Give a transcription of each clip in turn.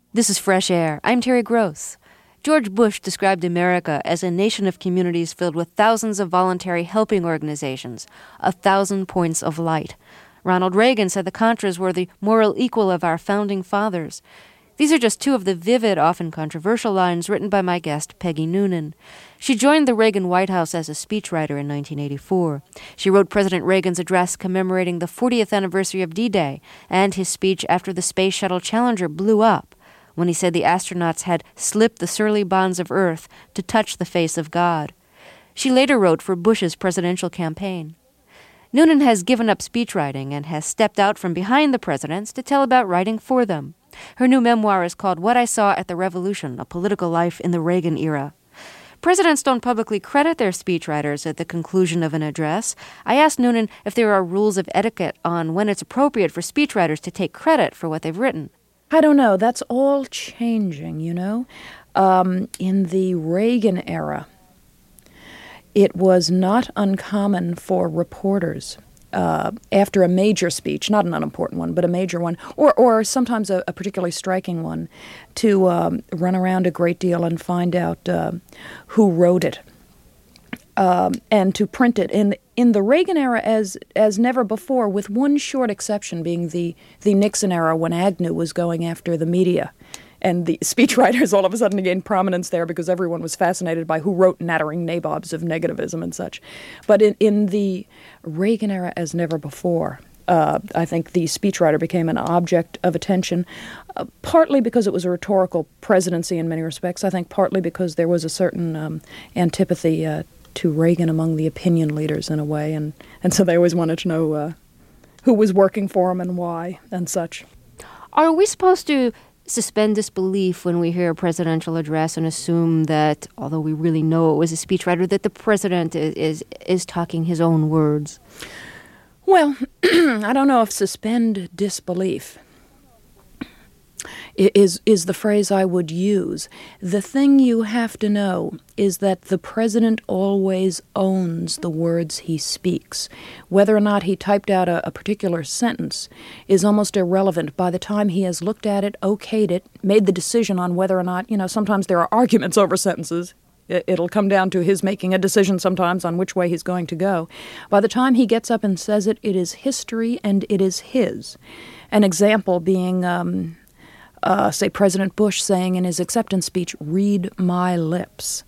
This is Fresh Air. I'm Terry Gross. George Bush described America as a nation of communities filled with thousands of voluntary helping organizations, 1,000 points of light. Ronald Reagan said the Contras were the moral equal of our founding fathers. These are just two of the vivid, often controversial lines written by my guest, Peggy Noonan. She joined the Reagan White House as a speechwriter in 1984. She wrote President Reagan's address commemorating the 40th anniversary of D-Day and his speech after the Space Shuttle Challenger blew up, when he said the astronauts had slipped the surly bonds of Earth to touch the face of God. She later wrote for Bush's presidential campaign. Noonan has given up speechwriting and has stepped out from behind the presidents to tell about writing for them. Her new memoir is called What I Saw at the Revolution, A Political Life in the Reagan Era. Presidents don't publicly credit their speechwriters at the conclusion of an address. I asked Noonan if there are rules of etiquette on when it's appropriate for speechwriters to take credit for what they've written. I don't know. That's all changing, you know. In the Reagan era, it was not uncommon for reporters after a major speech, not an unimportant one, but a major one, or sometimes a particularly striking one, to run around a great deal and find out who wrote it, and to print it in the Reagan era as never before, with one short exception being the Nixon era, when Agnew was going after the media. And the speechwriters all of a sudden gained prominence there because everyone was fascinated by who wrote nattering nabobs of negativism and such. But in the Reagan era as never before, I think the speechwriter became an object of attention, partly because it was a rhetorical presidency in many respects. I think partly because there was a certain antipathy to Reagan among the opinion leaders in a way, and so they always wanted to know who was working for him and why and such. Are we supposed to suspend disbelief when we hear a presidential address and assume that, although we really know it was a speechwriter, that the president is talking his own words? Well, I don't know if suspend disbelief is the phrase I would use. The thing you have to know is that the president always owns the words he speaks. Whether or not he typed out a particular sentence is almost irrelevant. By the time he has looked at it, okayed it, made the decision on whether or not, sometimes there are arguments over sentences. It'll come down to his making a decision sometimes on which way he's going to go. By the time he gets up and says it, it is history and it is his. An example being say President Bush saying in his acceptance speech, "Read my lips."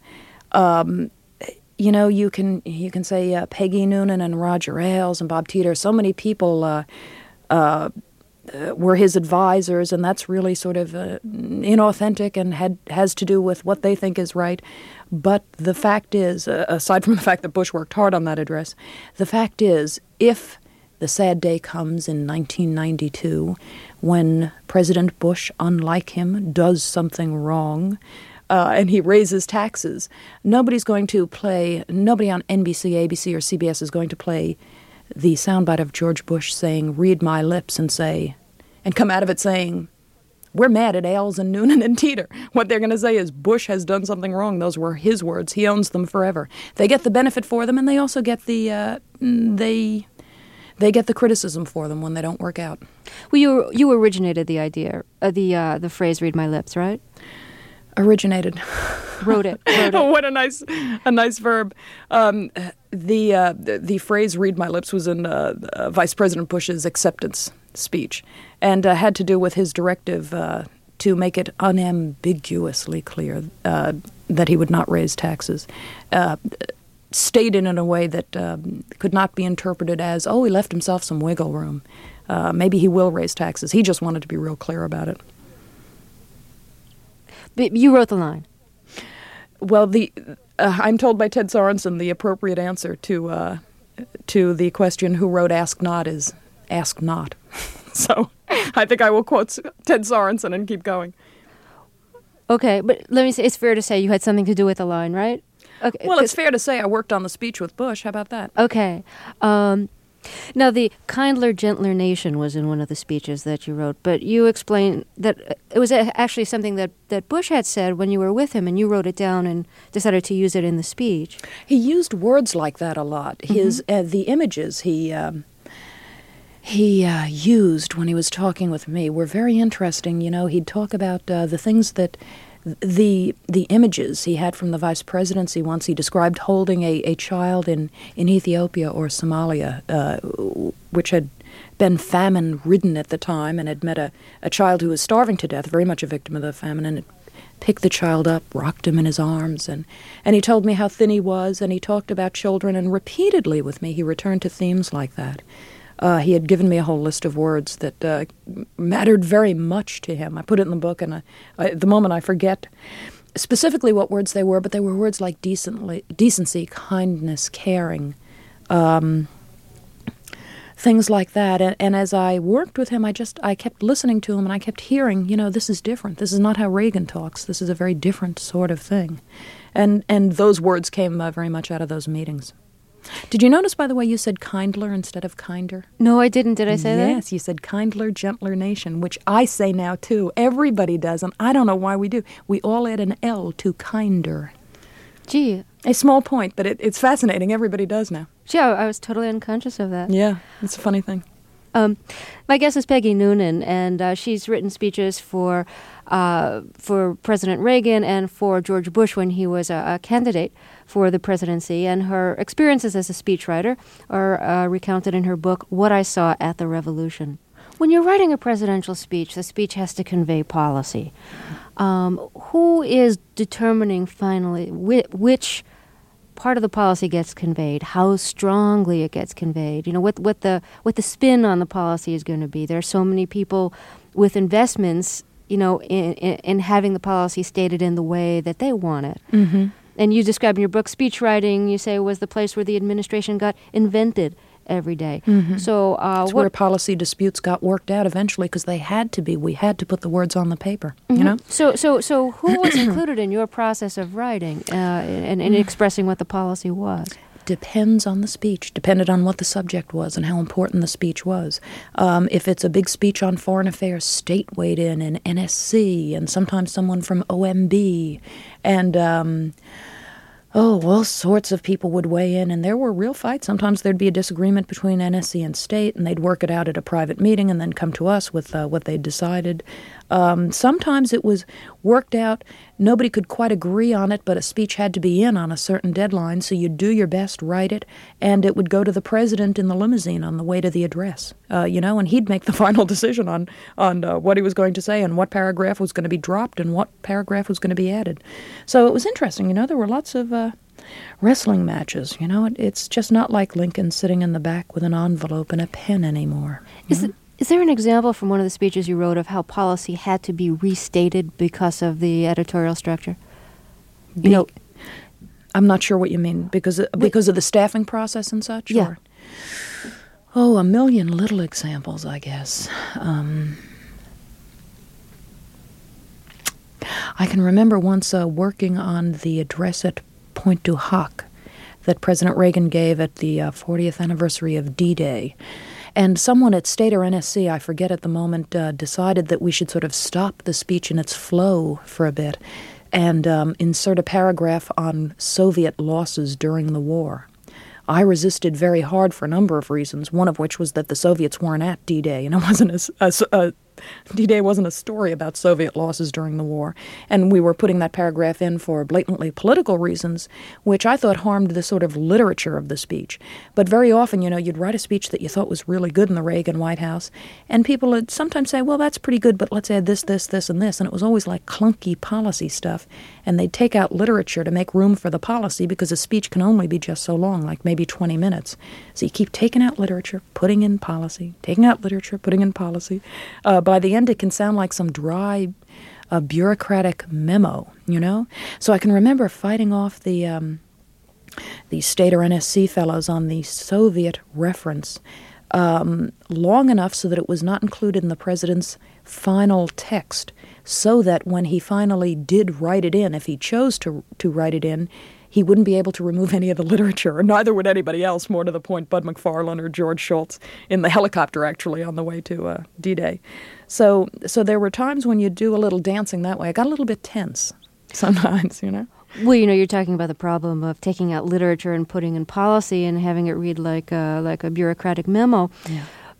You can say Peggy Noonan and Roger Ailes and Bob Teeter. So many people were his advisors, and that's really sort of inauthentic and has to do with what they think is right. But the fact is, aside from the fact that Bush worked hard on that address, the fact is, if the sad day comes in 1992 when President Bush, unlike him, does something wrong and he raises taxes. Nobody on NBC, ABC, or CBS is going to play the soundbite of George Bush saying, "Read my lips," and come out of it saying, "We're mad at Ailes and Noonan and Teeter." What they're going to say is, Bush has done something wrong. Those were his words. He owns them forever. They get the benefit for them, and they also get they get the criticism for them when they don't work out. Well, you originated the idea, the phrase "read my lips," right? Originated. Wrote it. What a nice verb. The phrase "read my lips" was in Vice President Bush's acceptance speech, and had to do with his directive to make it unambiguously clear that he would not raise taxes. Stated in a way that could not be interpreted as, he left himself some wiggle room. Maybe he will raise taxes. He just wanted to be real clear about it. But you wrote the line. Well, I'm told by Ted Sorensen the appropriate answer to the question "Who wrote Ask Not?" is "Ask Not." So I think I will quote Ted Sorensen and keep going. Okay, but let me say, it's fair to say you had something to do with the line, right? Okay. Well, it's fair to say I worked on the speech with Bush. How about that? Okay. Now, the kindler, gentler nation was in one of the speeches that you wrote, but you explained that it was actually something that Bush had said when you were with him, and you wrote it down and decided to use it in the speech. He used words like that a lot. The images he used when he was talking with me were very interesting. You know, he'd talk about the things that the images he had from the vice presidency. Once he described holding a child in Ethiopia or Somalia, which had been famine-ridden at the time and had met a child who was starving to death, very much a victim of the famine, and had picked the child up, rocked him in his arms, and he told me how thin he was, and he talked about children, and repeatedly with me he returned to themes like that. He had given me a whole list of words that mattered very much to him. I put it in the book, and at the moment I forget specifically what words they were, but they were words like decency, kindness, caring, things like that. And as I worked with him, I kept listening to him, and I kept hearing, you know, this is different. This is not how Reagan talks. This is a very different sort of thing. And those words came very much out of those meetings. Did you notice, by the way, you said kindler instead of kinder? No, I didn't. Did I say that? Yes, you said kindler, gentler nation, which I say now, too. Everybody does, and I don't know why we do. We all add an L to kinder. Gee. A small point, but it's fascinating. Everybody does now. Gee, I was totally unconscious of that. Yeah, it's a funny thing. My guest is Peggy Noonan, and she's written speeches for President Reagan and for George Bush when he was a candidate for the presidency. And her experiences as a speechwriter are recounted in her book, What I Saw at the Revolution. When you're writing a presidential speech, the speech has to convey policy. Who is determining finally which part of the policy gets conveyed, how strongly it gets conveyed, you know, what the spin on the policy is going to be? There are so many people with investments, you know, in having the policy stated in the way that they want it. Mm-hmm. And you describe in your book, speech writing, you say, was the place where the administration got invented every day. Mm-hmm. So it's where policy disputes got worked out eventually, because they had to be. We had to put the words on the paper. Mm-hmm. You know. So who was included in your process of writing and expressing what the policy was? Depends on the speech. Depended on what the subject was and how important the speech was. If it's a big speech on foreign affairs, state weighed in, and NSC, and sometimes someone from OMB, and all sorts of people would weigh in, and there were real fights. Sometimes there'd be a disagreement between NSC and state, and they'd work it out at a private meeting and then come to us with what they'd decided. Sometimes it was worked out. Nobody could quite agree on it, but a speech had to be in on a certain deadline, so you'd do your best, write it, and it would go to the president in the limousine on the way to the address, and he'd make the final decision on what he was going to say and what paragraph was going to be dropped and what paragraph was going to be added. So it was interesting, there were lots of wrestling matches, It's just not like Lincoln sitting in the back with an envelope and a pen anymore. Is there an example from one of the speeches you wrote of how policy had to be restated because of the editorial structure? I'm not sure what you mean. Because of the staffing process and such? Yeah. Or, a million little examples, I guess. I can remember once working on the address at Pointe du Hoc that President Reagan gave at the 40th anniversary of D-Day. And someone at State or NSC, I forget at the moment, decided that we should sort of stop the speech in its flow for a bit and insert a paragraph on Soviet losses during the war. I resisted very hard for a number of reasons, one of which was that the Soviets weren't at D-Day, and it wasn't D-Day wasn't a story about Soviet losses during the war, and we were putting that paragraph in for blatantly political reasons, which I thought harmed the sort of literature of the speech. But very often, you'd write a speech that you thought was really good in the Reagan White House, and people would sometimes say, well, that's pretty good, but let's add this, this, this, and this, and it was always like clunky policy stuff, and they'd take out literature to make room for the policy because a speech can only be just so long, like maybe 20 minutes. So you keep taking out literature, putting in policy, taking out literature, putting in policy. By the end, it can sound like some dry, bureaucratic memo, So I can remember fighting off the State or NSC fellows on the Soviet reference long enough so that it was not included in the president's final text, so that when he finally did write it in, if he chose to write it in, he wouldn't be able to remove any of the literature, or neither would anybody else, more to the point, Bud McFarlane or George Shultz, in the helicopter, actually, on the way to D-Day. So there were times when you'd do a little dancing that way. I got a little bit tense sometimes, Well, you're talking about the problem of taking out literature and putting in policy and having it read like a bureaucratic memo. Yeah.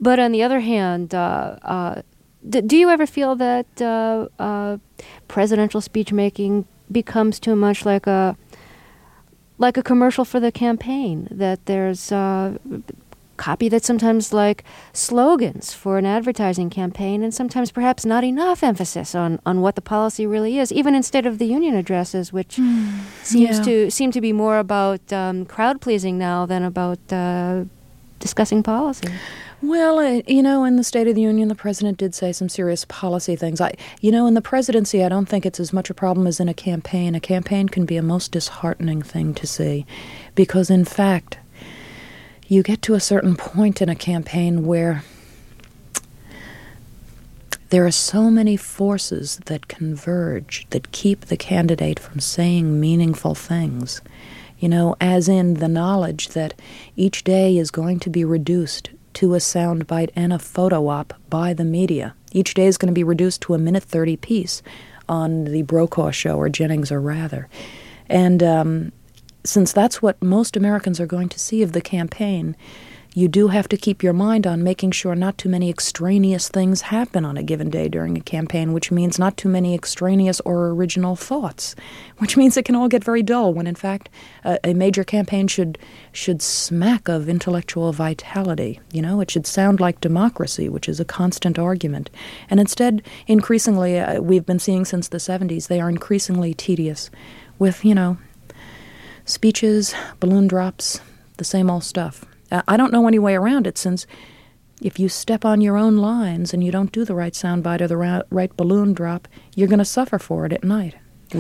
But on the other hand, do you ever feel that presidential speech making becomes too much like a commercial for the campaign? That there's copy that's sometimes like slogans for an advertising campaign, and sometimes perhaps not enough emphasis on what the policy really is, even in State of the Union addresses, which seem to be more about crowd pleasing now than about discussing policy. Well, in the State of the Union, the president did say some serious policy things. In the presidency, I don't think it's as much a problem as in a campaign. A campaign can be a most disheartening thing to see because, in fact, you get to a certain point in a campaign where there are so many forces that converge that keep the candidate from saying meaningful things. As in the knowledge that each day is going to be reduced to a soundbite and a photo op by the media. Each day is going to be reduced to a minute 30 piece on the Brokaw show, or Jennings, or Rather. And since that's what most Americans are going to see of the campaign, you do have to keep your mind on making sure not too many extraneous things happen on a given day during a campaign, which means not too many extraneous or original thoughts, which means it can all get very dull when, in fact, a major campaign should smack of intellectual vitality. It should sound like democracy, which is a constant argument. And instead, increasingly, we've been seeing since the 70s, they are increasingly tedious with, speeches, balloon drops, the same old stuff. I don't know any way around it, since if you step on your own lines and you don't do the right soundbite or the right balloon drop, you're going to suffer for it at night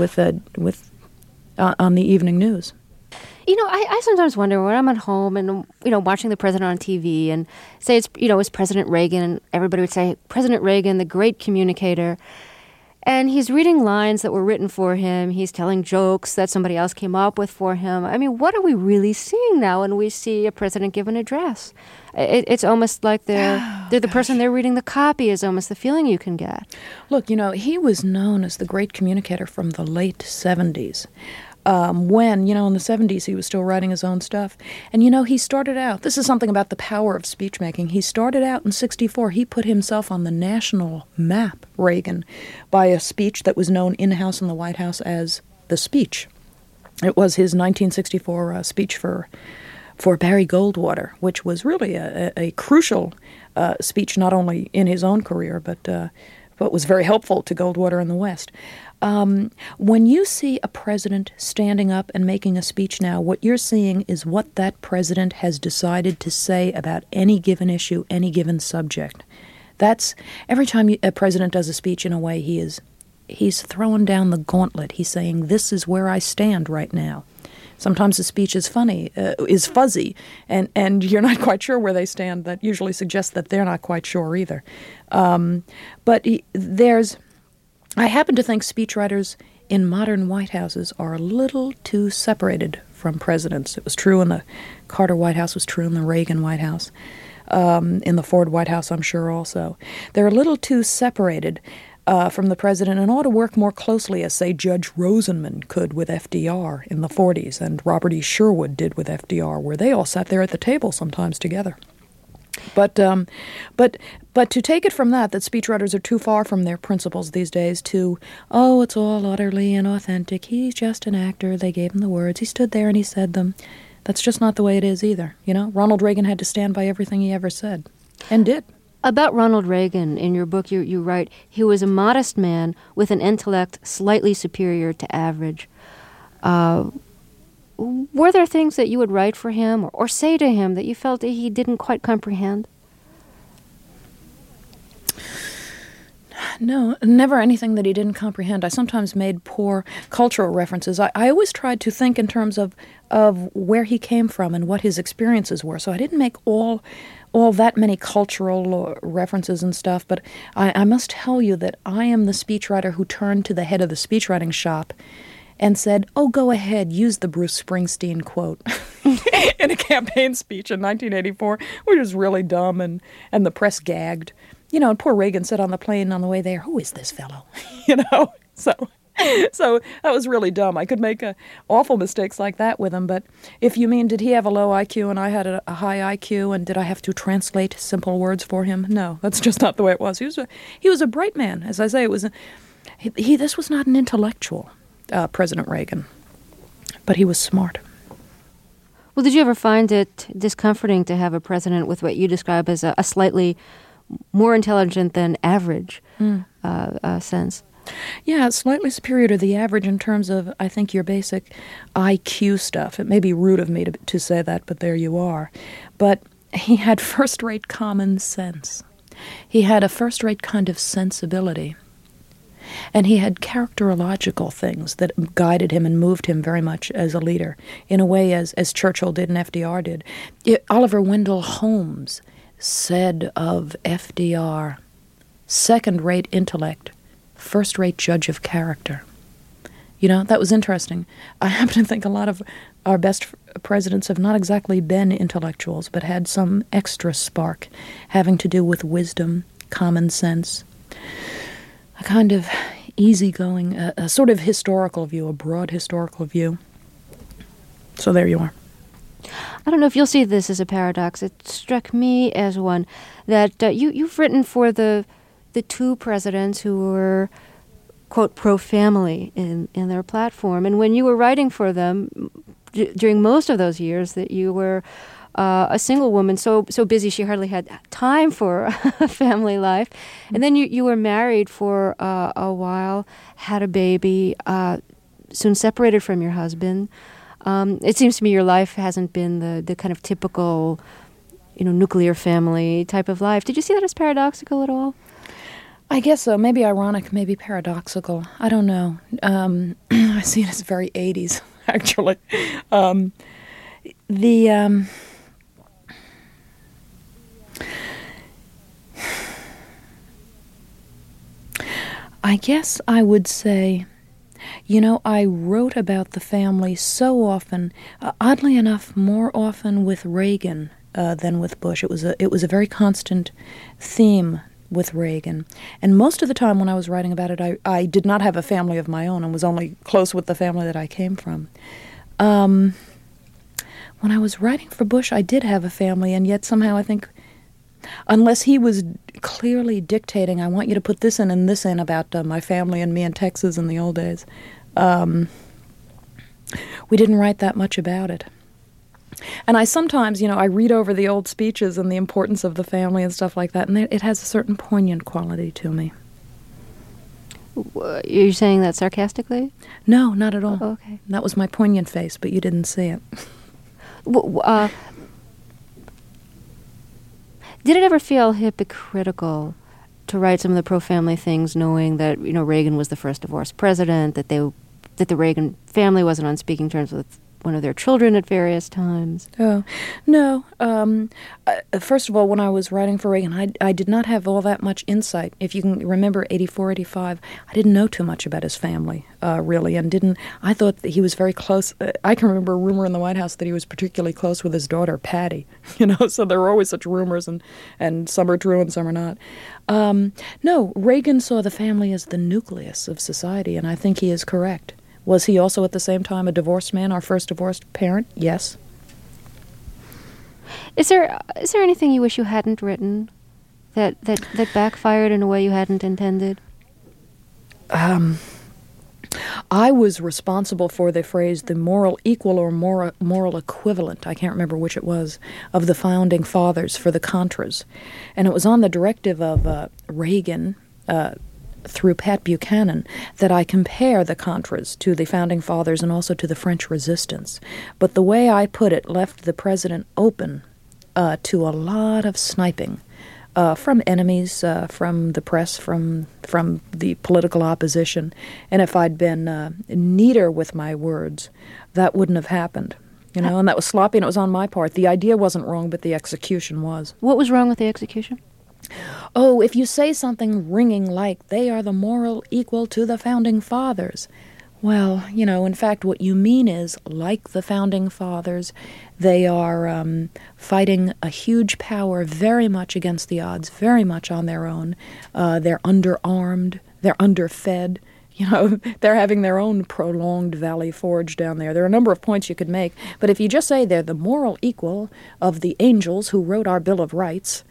on the evening news. I sometimes wonder when I'm at home and, watching the president on TV and say it's President Reagan, and everybody would say, President Reagan, the great communicator. And he's reading lines that were written for him. He's telling jokes that somebody else came up with for him. I mean, what are we really seeing now when we see a president give an address? It's almost like they're the person they're reading the copy is almost the feeling you can get. Look, he was known as the great communicator from the late 70s. When, in the 70s, he was still writing his own stuff. And, he started out, this is something about the power of speech making. He started out in 1964. He put himself on the national map, Reagan, by a speech that was known in-house in the White House as the speech. It was his 1964 speech for Barry Goldwater, which was really a crucial speech, not only in his own career, but was very helpful to Goldwater in the West. When you see a president standing up and making a speech now, what you're seeing is what that president has decided to say about any given issue, any given subject. That's every time a president does a speech, in a way, he's throwing down the gauntlet. He's saying, this is where I stand right now. Sometimes the speech is fuzzy, and you're not quite sure where they stand. That usually suggests that they're not quite sure either. But I happen to think speechwriters in modern White Houses are a little too separated from presidents. It was true in the Carter White House, was true in the Reagan White House, in the Ford White House, I'm sure also. They're a little too separated from the president and ought to work more closely, as, say, Judge Rosenman could with FDR in the 40s and Robert E. Sherwood did with FDR, where they all sat there at the table sometimes together. But to take it from that speechwriters are too far from their principles these days to, it's all utterly inauthentic. He's just an actor. They gave him the words. He stood there and he said them. That's just not the way it is either. Ronald Reagan had to stand by everything he ever said, and did. About Ronald Reagan, in your book, you write, he was a modest man with an intellect slightly superior to average. Were there things that you would write for him or say to him that you felt that he didn't quite comprehend? No, never anything that he didn't comprehend. I sometimes made poor cultural references. I always tried to think in terms of where he came from and what his experiences were. So I didn't make all that many cultural references and stuff. But I must tell you that I am the speechwriter who turned to the head of the speechwriting shop and said, go ahead, use the Bruce Springsteen quote in a campaign speech in 1984, which was really dumb, and the press gagged. And poor Reagan said on the plane on the way there, who is this fellow? So So that was really dumb. I could make awful mistakes like that with him. But if you mean, did he have a low IQ and I had a high IQ, and did I have to translate simple words for him? No, that's just not the way it was. He was a bright man. As I say, this was not an intellectual, President Reagan, but he was smart. Well, did you ever find it discomforting to have a president with what you describe as a slightly more intelligent than average sense? Yeah, it's slightly superior to the average in terms of, I think, your basic IQ stuff. It may be rude of me to say that, but there you are. But he had first-rate common sense. He had a first-rate kind of sensibility. And he had characterological things that guided him and moved him very much as a leader, in a way as Churchill did and FDR did. Oliver Wendell Holmes said of FDR, second-rate intellect, first-rate judge of character. You know, that was interesting. I happen to think a lot of our best presidents have not exactly been intellectuals, but had some extra spark having to do with wisdom, common sense, a kind of easygoing, a sort of historical view, a broad historical view. So there you are. I don't know if you'll see this as a paradox. It struck me as one that you've written for the two presidents who were, quote, pro-family in their platform. And when you were writing for them, during most of those years that you were a single woman, so busy she hardly had time for a family life. And then you were married for a while, had a baby, soon separated from your husband. It seems to me your life hasn't been the kind of typical, nuclear family type of life. Did you see that as paradoxical at all? I guess so. Maybe ironic, maybe paradoxical. I don't know. I see it as very 80s, actually. I guess I would say, I wrote about the family so often, oddly enough, more often with Reagan than with Bush. It was a very constant theme with Reagan. And most of the time when I was writing about it, I did not have a family of my own and was only close with the family that I came from. When I was writing for Bush, I did have a family, and yet somehow I think, unless he was clearly dictating, I want you to put this in and this in about my family and me in Texas in the old days, we didn't write that much about it. And I sometimes, I read over the old speeches and the importance of the family and stuff like that, and it has a certain poignant quality to me. You're saying that sarcastically? No, not at all. Oh, okay. That was my poignant face, but you didn't see it. Did it ever feel hypocritical to write some of the pro-family things, knowing that Reagan was the first divorced president, that the Reagan family wasn't on speaking terms with one of their children at various times? Oh, no. First of all, when I was writing for Reagan, I did not have all that much insight. If you can remember 84, 85, I didn't know too much about his family, really, and I thought that he was very close. I can remember a rumor in the White House that he was particularly close with his daughter, Patty, so there were always such rumors, and some are true and some are not. No, Reagan saw the family as the nucleus of society, and I think he is correct. Was he also at the same time a divorced man, our first divorced parent? Yes. Is there anything you wish you hadn't written that backfired in a way you hadn't intended? I was responsible for the phrase the moral equal or moral equivalent, I can't remember which it was, of the founding fathers for the Contras. And it was on the directive of Reagan, through Pat Buchanan, that I compare the Contras to the Founding Fathers and also to the French Resistance. But the way I put it left the president open to a lot of sniping from enemies, from the press, from the political opposition. And if I'd been neater with my words, that wouldn't have happened. And that was sloppy, and it was on my part. The idea wasn't wrong, but the execution was. What was wrong with the execution? Oh, if you say something ringing like, they are the moral equal to the Founding Fathers. Well, in fact, what you mean is, like the Founding Fathers, they are fighting a huge power very much against the odds, very much on their own. They're underarmed, they're underfed, They're having their own prolonged Valley Forge down there. There are a number of points you could make, but if you just say they're the moral equal of the angels who wrote our Bill of Rights,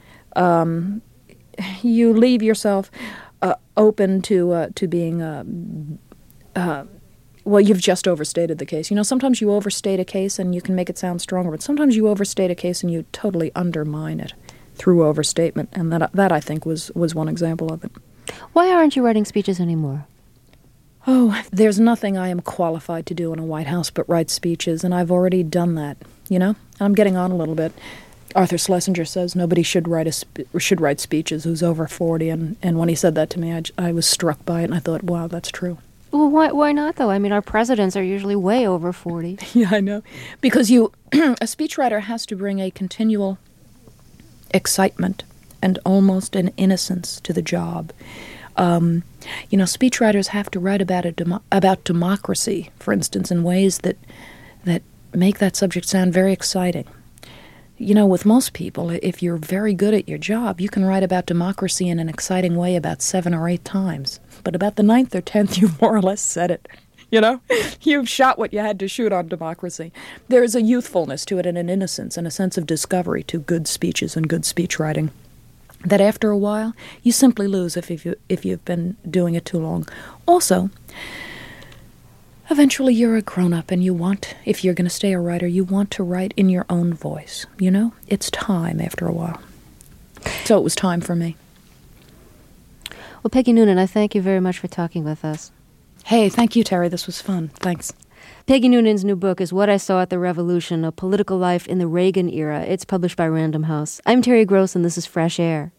you leave yourself open to being well, you've just overstated the case. Sometimes you overstate a case and you can make it sound stronger, but sometimes you overstate a case and you totally undermine it through overstatement, and that I think was one example of it. Why aren't you writing speeches anymore? Oh, there's nothing I am qualified to do in a White House but write speeches, and I've already done that, I'm getting on a little bit. Arthur Schlesinger says nobody should write speeches who's over 40, and when he said that to me, I was struck by it, and I thought, wow, that's true. Well, why not, though? I mean, our presidents are usually way over 40. Yeah, I know. Because a speechwriter has to bring a continual excitement and almost an innocence to the job. Speechwriters have to write about democracy, for instance, in ways that make that subject sound very exciting. With most people, if you're very good at your job, you can write about democracy in an exciting way about 7 or 8 times. But about the 9th or 10th, you've more or less said it. You've shot what you had to shoot on democracy. There is a youthfulness to it and an innocence and a sense of discovery to good speeches and good speech writing that after a while, you simply lose if you've been doing it too long. Also, eventually you're a grown-up and if you're going to stay a writer, you want to write in your own voice. It's time after a while. So it was time for me. Well, Peggy Noonan, I thank you very much for talking with us. Hey, thank you, Terry. This was fun. Thanks. Peggy Noonan's new book is What I Saw at the Revolution, A Political Life in the Reagan Era. It's published by Random House. I'm Terry Gross, and this is Fresh Air.